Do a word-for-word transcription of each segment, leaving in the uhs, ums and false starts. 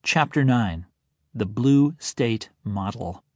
Chapter nine. The Blue State Model.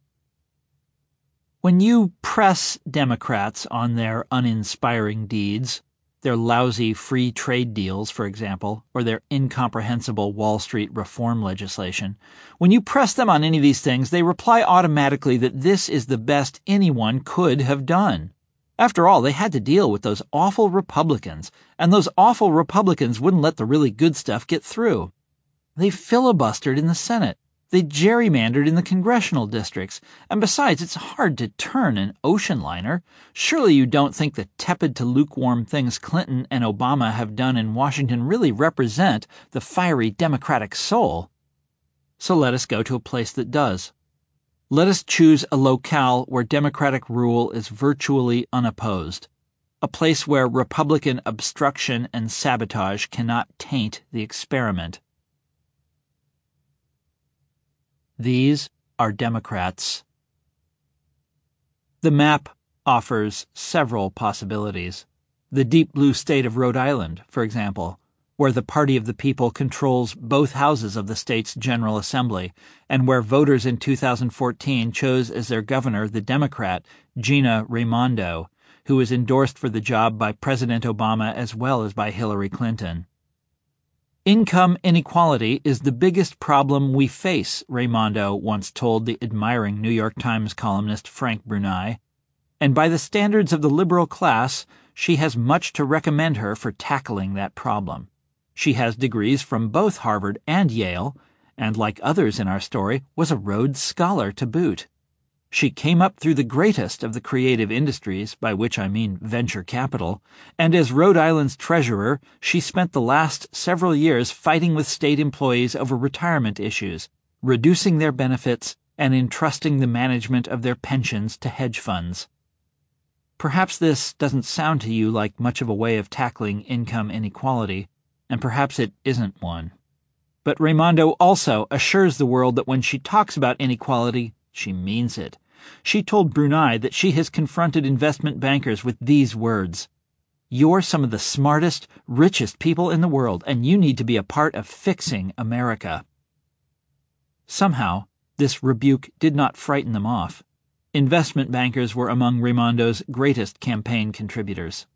When you press Democrats on their uninspiring deeds, their lousy free trade deals, for example, or their incomprehensible Wall Street reform legislation, when you press them on any of these things, they reply automatically that this is the best anyone could have done. After all, they had to deal with those awful Republicans, and those awful Republicans wouldn't let the really good stuff get through. They filibustered in the Senate. They gerrymandered in the congressional districts. And besides, it's hard to turn an ocean liner. Surely you don't think the tepid to lukewarm things Clinton and Obama have done in Washington really represent the fiery Democratic soul. So let us go to a place that does. Let us choose a locale where Democratic rule is virtually unopposed. A place where Republican obstruction and sabotage cannot taint the experiment. These are Democrats. The map offers several possibilities. The deep blue state of Rhode Island, for example, where the Party of the People controls both houses of the state's General Assembly, and where voters in two thousand fourteen chose as their governor the Democrat Gina Raimondo, who was endorsed for the job by President Obama as well as by Hillary Clinton. Income inequality is the biggest problem we face, Raimondo once told the admiring New York Times columnist Frank Bruni, and by the standards of the liberal class, she has much to recommend her for tackling that problem. She has degrees from both Harvard and Yale, and like others in our story, was a Rhodes Scholar to boot. She came up through the greatest of the creative industries, by which I mean venture capital, and as Rhode Island's treasurer, she spent the last several years fighting with state employees over retirement issues, reducing their benefits, and entrusting the management of their pensions to hedge funds. Perhaps this doesn't sound to you like much of a way of tackling income inequality, and perhaps it isn't one. But Raimondo also assures the world that when she talks about inequality, she means it. She told Bruni that she has confronted investment bankers with these words: "You're some of the smartest, richest people in the world, and you need to be a part of fixing America." Somehow, this rebuke did not frighten them off. Investment bankers were among Raimondo's greatest campaign contributors.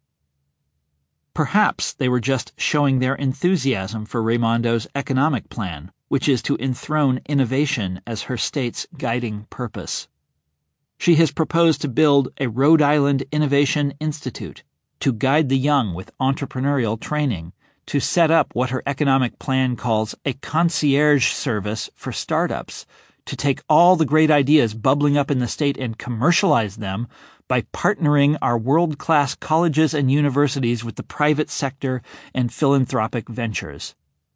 Perhaps they were just showing their enthusiasm for Raimondo's economic plan, which is to enthrone innovation as her state's guiding purpose. She has proposed to build a Rhode Island Innovation Institute, to guide the young with entrepreneurial training, to set up what her economic plan calls a concierge service for startups, to take all the great ideas bubbling up in the state and commercialize them by partnering our world-class colleges and universities with the private sector and philanthropic ventures.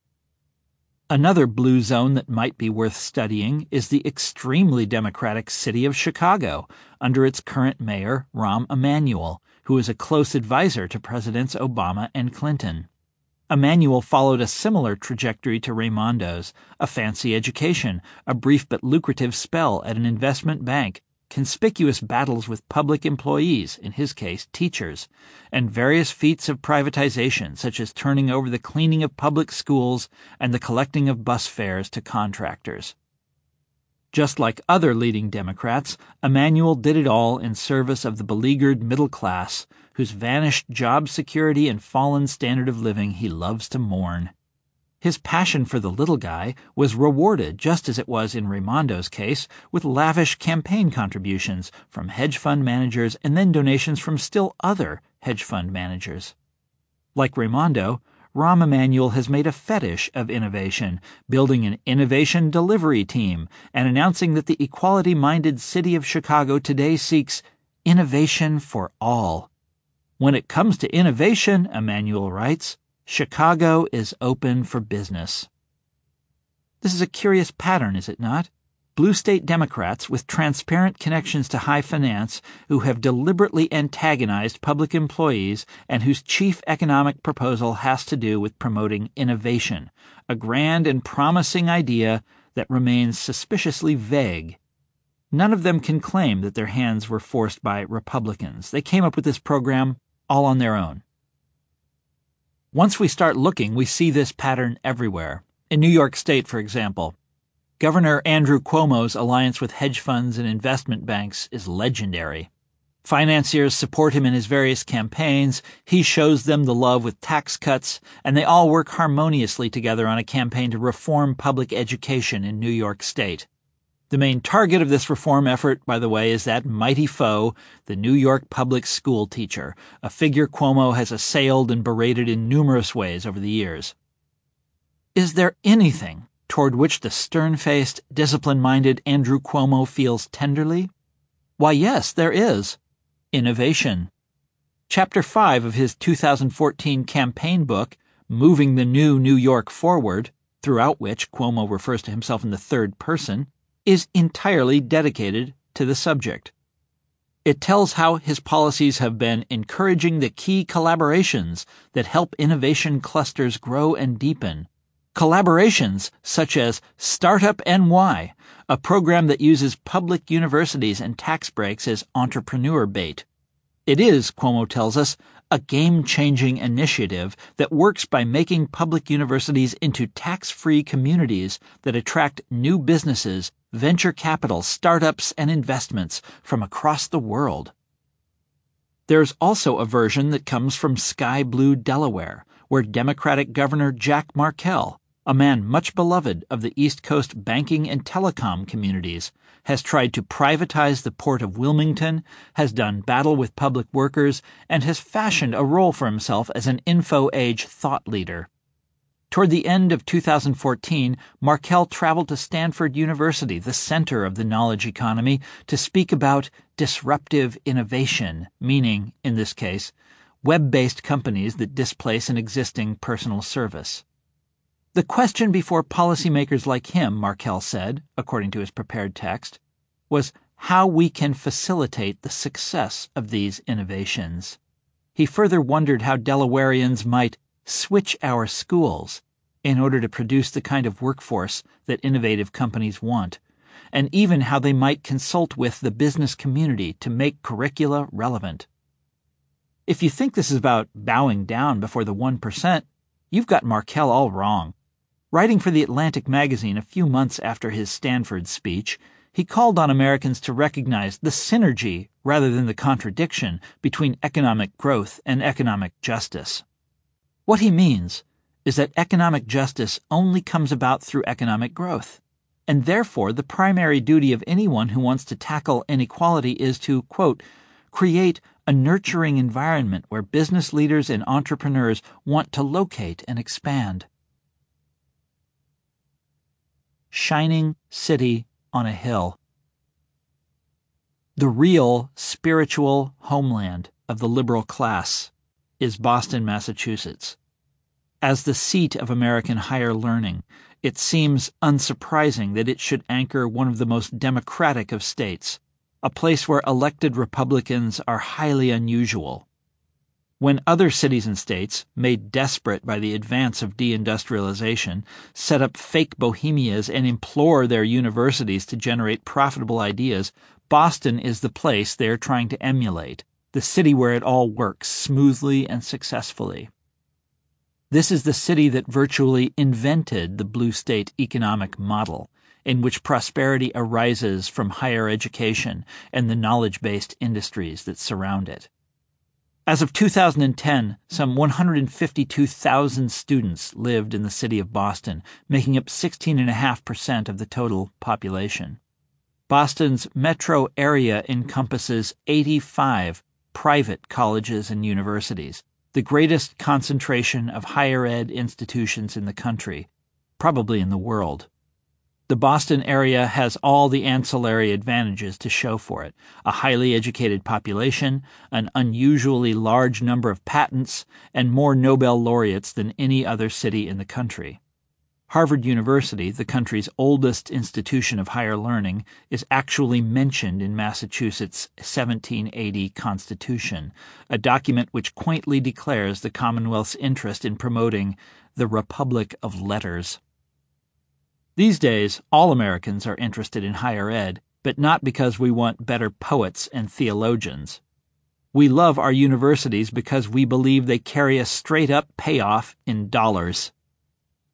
Another blue zone that might be worth studying is the extremely Democratic city of Chicago, under its current mayor, Rahm Emanuel, who is a close advisor to Presidents Obama and Clinton. Emanuel followed a similar trajectory to Raimondo's: a fancy education, a brief but lucrative spell at an investment bank, conspicuous battles with public employees, in his case teachers, and various feats of privatization such as turning over the cleaning of public schools and the collecting of bus fares to contractors. Just like other leading Democrats, Emanuel did it all in service of the beleaguered middle class, whose vanished job security and fallen standard of living he loves to mourn. His passion for the little guy was rewarded, just as it was in Raimondo's case, with lavish campaign contributions from hedge fund managers and then donations from still other hedge fund managers. Like Raimondo, Rahm Emanuel has made a fetish of innovation, building an innovation delivery team and announcing that the equality-minded city of Chicago today seeks innovation for all. When it comes to innovation, Emanuel writes, Chicago is open for business. This is a curious pattern, is it not? Blue state Democrats with transparent connections to high finance who have deliberately antagonized public employees and whose chief economic proposal has to do with promoting innovation, a grand and promising idea that remains suspiciously vague. None of them can claim that their hands were forced by Republicans. They came up with this program all on their own. Once we start looking, we see this pattern everywhere. In New York State, for example, Governor Andrew Cuomo's alliance with hedge funds and investment banks is legendary. Financiers support him in his various campaigns, he shows them the love with tax cuts, and they all work harmoniously together on a campaign to reform public education in New York State. The main target of this reform effort, by the way, is that mighty foe, the New York public school teacher, a figure Cuomo has assailed and berated in numerous ways over the years. Is there anything toward which the stern-faced, discipline-minded Andrew Cuomo feels tenderly? Why, yes, there is. Innovation. Chapter five of his two thousand fourteen campaign book, Moving the New New York Forward, throughout which Cuomo refers to himself in the third person, is entirely dedicated to the subject. It tells how his policies have been encouraging the key collaborations that help innovation clusters grow and deepen. Collaborations such as Startup N Y, a program that uses public universities and tax breaks as entrepreneur bait. It is, Cuomo tells us, a game-changing initiative that works by making public universities into tax-free communities that attract new businesses, venture capital, startups, and investments from across the world. There's also a version that comes from Sky Blue, Delaware, where Democratic Governor Jack Markell, a man much beloved of the East Coast banking and telecom communities, has tried to privatize the port of Wilmington, has done battle with public workers, and has fashioned a role for himself as an info-age thought leader. Toward the end of two thousand fourteen, Markell traveled to Stanford University, the center of the knowledge economy, to speak about disruptive innovation, meaning, in this case, web-based companies that displace an existing personal service. The question before policymakers like him, Markell said, according to his prepared text, was how we can facilitate the success of these innovations. He further wondered how Delawareans might switch our schools in order to produce the kind of workforce that innovative companies want, and even how they might consult with the business community to make curricula relevant. If you think this is about bowing down before the one percent, you've got Markell all wrong. Writing for The Atlantic magazine a few months after his Stanford speech, he called on Americans to recognize the synergy rather than the contradiction between economic growth and economic justice. What he means is that economic justice only comes about through economic growth, and therefore the primary duty of anyone who wants to tackle inequality is to, quote, create a nurturing environment where business leaders and entrepreneurs want to locate and expand. Shining city on a hill. The real spiritual homeland of the liberal class is Boston, Massachusetts. As the seat of American higher learning, it seems unsurprising that it should anchor one of the most democratic of states, a place where elected Republicans are highly unusual. When other cities and states, made desperate by the advance of deindustrialization, set up fake bohemias and implore their universities to generate profitable ideas, Boston is the place they are trying to emulate, the city where it all works smoothly and successfully. This is the city that virtually invented the blue state economic model, in which prosperity arises from higher education and the knowledge-based industries that surround it. As of two thousand ten, some one hundred fifty-two thousand students lived in the city of Boston, making up sixteen point five percent of the total population. Boston's metro area encompasses eighty-five private colleges and universities, the greatest concentration of higher ed institutions in the country, probably in the world. The Boston area has all the ancillary advantages to show for it: a highly educated population, an unusually large number of patents, and more Nobel laureates than any other city in the country. Harvard University, the country's oldest institution of higher learning, is actually mentioned in Massachusetts' seventeen eighty Constitution, a document which quaintly declares the Commonwealth's interest in promoting the Republic of Letters. These days, all Americans are interested in higher ed, but not because we want better poets and theologians. We love our universities because we believe they carry a straight-up payoff in dollars.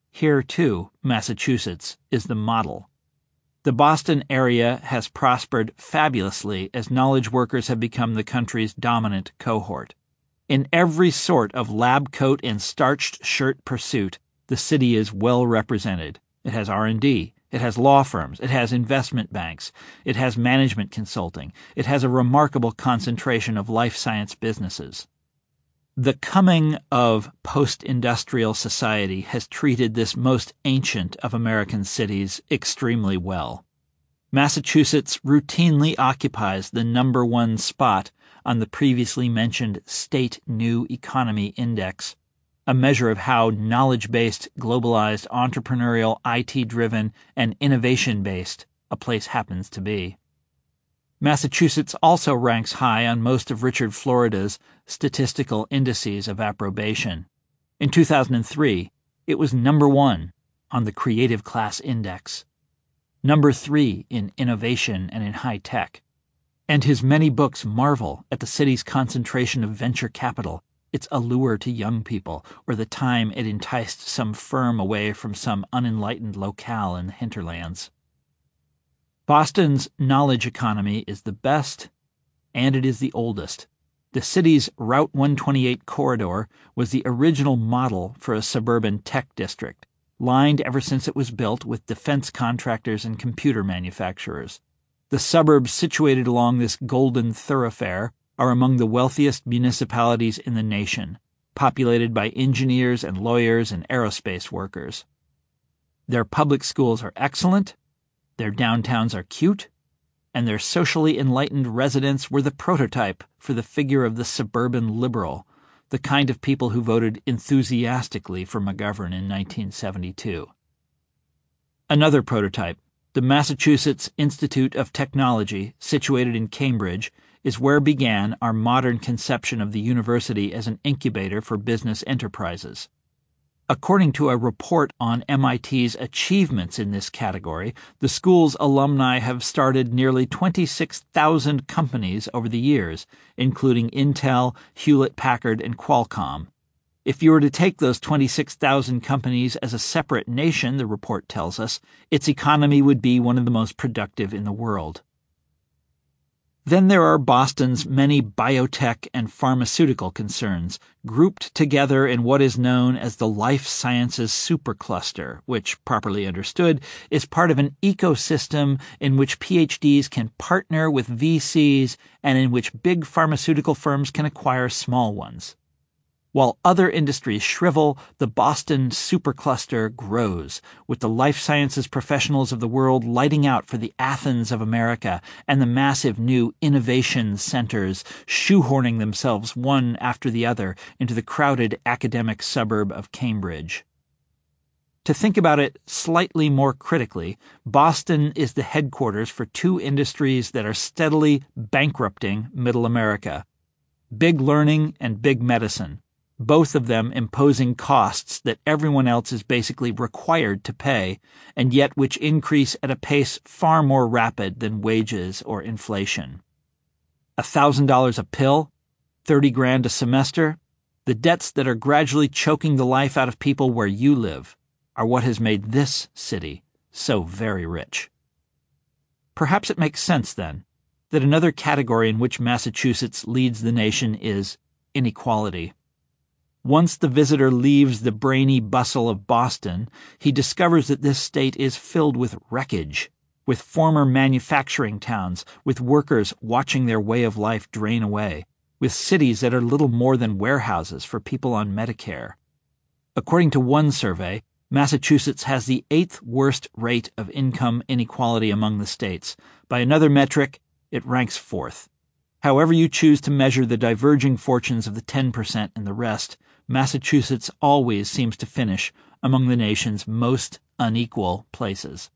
Here, too, Massachusetts is the model. The Boston area has prospered fabulously as knowledge workers have become the country's dominant cohort. In every sort of lab coat and starched shirt pursuit, the city is well represented. It has R and D. It has law firms. It has investment banks. It has management consulting. It has a remarkable concentration of life science businesses. The coming of post-industrial society has treated this most ancient of American cities extremely well. Massachusetts routinely occupies the number one spot on the previously mentioned State New Economy Index, a measure of how knowledge-based, globalized, entrepreneurial, I T-driven, and innovation-based a place happens to be. Massachusetts also ranks high on most of Richard Florida's statistical indices of approbation. In two thousand three, it was number one on the Creative Class Index, number three in innovation and in high tech. And his many books marvel at the city's concentration of venture capital, its allure to young people, or the time it enticed some firm away from some unenlightened locale in the hinterlands. Boston's knowledge economy is the best, and it is the oldest. The city's Route one twenty-eight corridor was the original model for a suburban tech district, lined ever since it was built with defense contractors and computer manufacturers. The suburbs situated along this golden thoroughfare are among the wealthiest municipalities in the nation, populated by engineers and lawyers and aerospace workers. Their public schools are excellent, their downtowns are cute, and their socially enlightened residents were the prototype for the figure of the suburban liberal, the kind of people who voted enthusiastically for McGovern in nineteen seventy-two. Another prototype, the Massachusetts Institute of Technology, situated in Cambridge, is where began our modern conception of the university as an incubator for business enterprises. According to a report on M I T's achievements in this category, the school's alumni have started nearly twenty-six thousand companies over the years, including Intel, Hewlett-Packard, and Qualcomm. If you were to take those twenty-six thousand companies as a separate nation, the report tells us, its economy would be one of the most productive in the world. Then there are Boston's many biotech and pharmaceutical concerns, grouped together in what is known as the Life Sciences Supercluster, which, properly understood, is part of an ecosystem in which P H Ds can partner with V Cs and in which big pharmaceutical firms can acquire small ones. While other industries shrivel, the Boston supercluster grows, with the life sciences professionals of the world lighting out for the Athens of America and the massive new innovation centers shoehorning themselves one after the other into the crowded academic suburb of Cambridge. To think about it slightly more critically, Boston is the headquarters for two industries that are steadily bankrupting Middle America: big learning and big medicine, both of them imposing costs that everyone else is basically required to pay, and yet which increase at a pace far more rapid than wages or inflation. A thousand dollars a pill, thirty grand a semester, the debts that are gradually choking the life out of people where you live are what has made this city so very rich. Perhaps it makes sense, then, that another category in which Massachusetts leads the nation is inequality. Once the visitor leaves the brainy bustle of Boston, he discovers that this state is filled with wreckage, with former manufacturing towns, with workers watching their way of life drain away, with cities that are little more than warehouses for people on Medicare. According to one survey, Massachusetts has the eighth worst rate of income inequality among the states. By another metric, it ranks fourth. However you choose to measure the diverging fortunes of the ten percent and the rest, Massachusetts always seems to finish among the nation's most unequal places.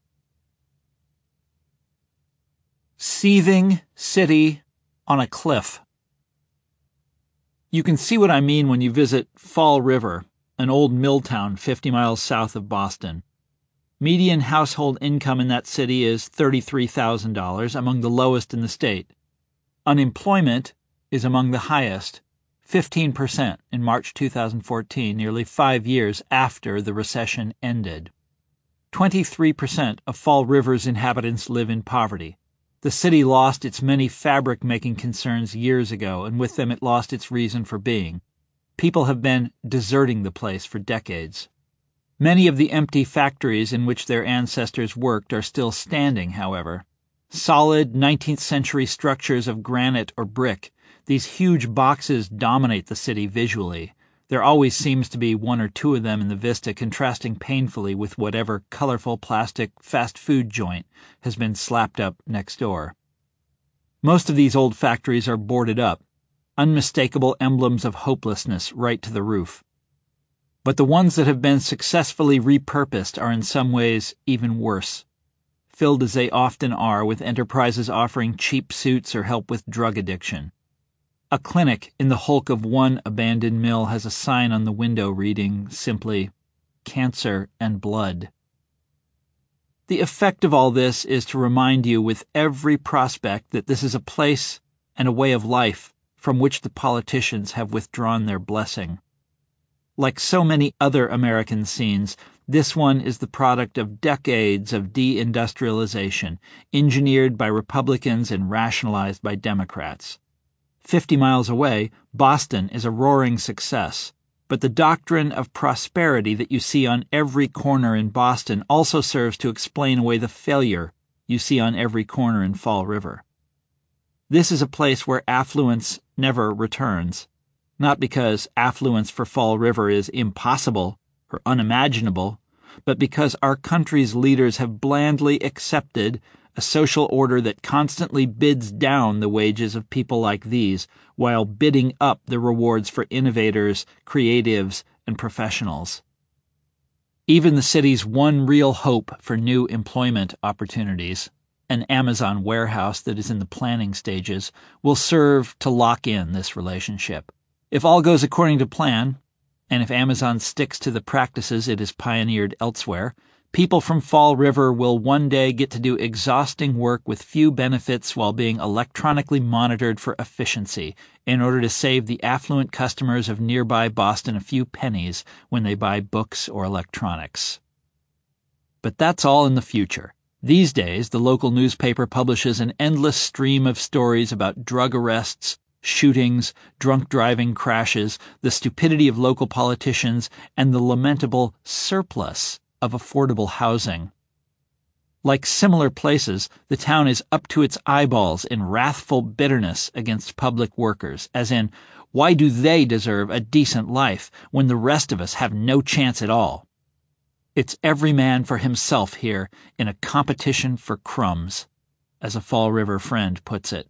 Seething city on a cliff. You can see what I mean when you visit Fall River, an old mill town fifty miles south of Boston. Median household income in that city is thirty-three thousand dollars, among the lowest in the state. Unemployment is among the highest, fifteen percent in March two thousand fourteen, nearly five years after the recession ended. twenty-three percent of Fall River's inhabitants live in poverty. The city lost its many fabric-making concerns years ago, and with them it lost its reason for being. People have been deserting the place for decades. Many of the empty factories in which their ancestors worked are still standing, however. Solid nineteenth century structures of granite or brick, these huge boxes dominate the city visually. There always seems to be one or two of them in the vista, contrasting painfully with whatever colorful plastic fast food joint has been slapped up next door. Most of these old factories are boarded up, unmistakable emblems of hopelessness right to the roof. But the ones that have been successfully repurposed are in some ways even worse, filled as they often are with enterprises offering cheap suits or help with drug addiction. A clinic in the hulk of one abandoned mill has a sign on the window reading simply, "Cancer and Blood." The effect of all this is to remind you with every prospect that this is a place and a way of life from which the politicians have withdrawn their blessing. Like so many other American scenes, this one is the product of decades of deindustrialization, engineered by Republicans and rationalized by Democrats. Fifty miles away, Boston is a roaring success, but the doctrine of prosperity that you see on every corner in Boston also serves to explain away the failure you see on every corner in Fall River. This is a place where affluence never returns, not because affluence for Fall River is impossible or unimaginable, but because our country's leaders have blandly accepted a social order that constantly bids down the wages of people like these while bidding up the rewards for innovators, creatives, and professionals. Even the city's one real hope for new employment opportunities, an Amazon warehouse that is in the planning stages, will serve to lock in this relationship. If all goes according to plan, and if Amazon sticks to the practices it has pioneered elsewhere, people from Fall River will one day get to do exhausting work with few benefits while being electronically monitored for efficiency in order to save the affluent customers of nearby Boston a few pennies when they buy books or electronics. But that's all in the future. These days, the local newspaper publishes an endless stream of stories about drug arrests, shootings, drunk driving crashes, the stupidity of local politicians, and the lamentable surplus of affordable housing. Like similar places, the town is up to its eyeballs in wrathful bitterness against public workers, as in, why do they deserve a decent life when the rest of us have no chance at all? It's every man for himself here in a competition for crumbs, as a Fall River friend puts it.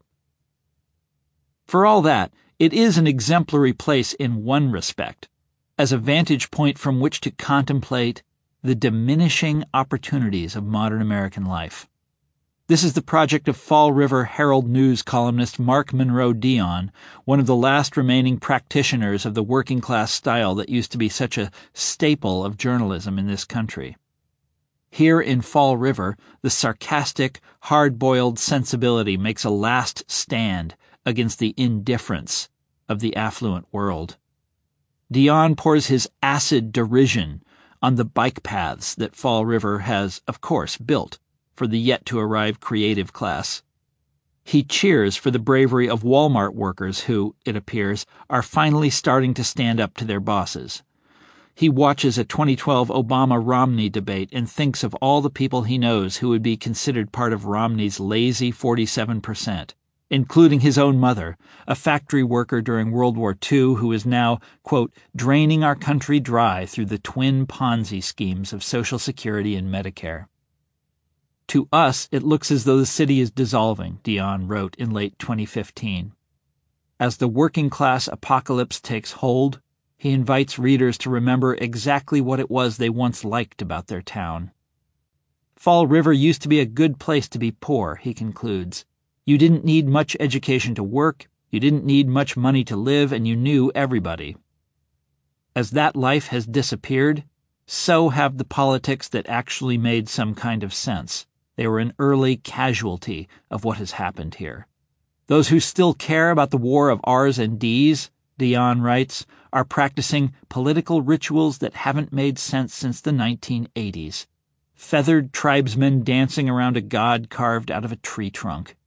For all that, it is an exemplary place in one respect, as a vantage point from which to contemplate the diminishing opportunities of modern American life. This is the project of Fall River Herald News columnist Mark Monroe Dion, one of the last remaining practitioners of the working-class style that used to be such a staple of journalism in this country. Here in Fall River, the sarcastic, hard-boiled sensibility makes a last stand against the indifference of the affluent world. Dion pours his acid derision on the bike paths that Fall River has, of course, built for the yet-to-arrive creative class. He cheers for the bravery of Walmart workers who, it appears, are finally starting to stand up to their bosses. He watches a twenty twelve Obama-Romney debate and thinks of all the people he knows who would be considered part of Romney's lazy forty-seven percent, including his own mother, a factory worker during World War Two who is now, quote, draining our country dry through the twin Ponzi schemes of Social Security and Medicare. To us, it looks as though the city is dissolving, Dion wrote in late twenty fifteen. As the working-class apocalypse takes hold, he invites readers to remember exactly what it was they once liked about their town. Fall River used to be a good place to be poor, he concludes. You didn't need much education to work, you didn't need much money to live, and you knew everybody. As that life has disappeared, so have the politics that actually made some kind of sense. They were an early casualty of what has happened here. Those who still care about the war of R's and D's, Dion writes, are practicing political rituals that haven't made sense since the nineteen eighties. Feathered tribesmen dancing around a god carved out of a tree trunk.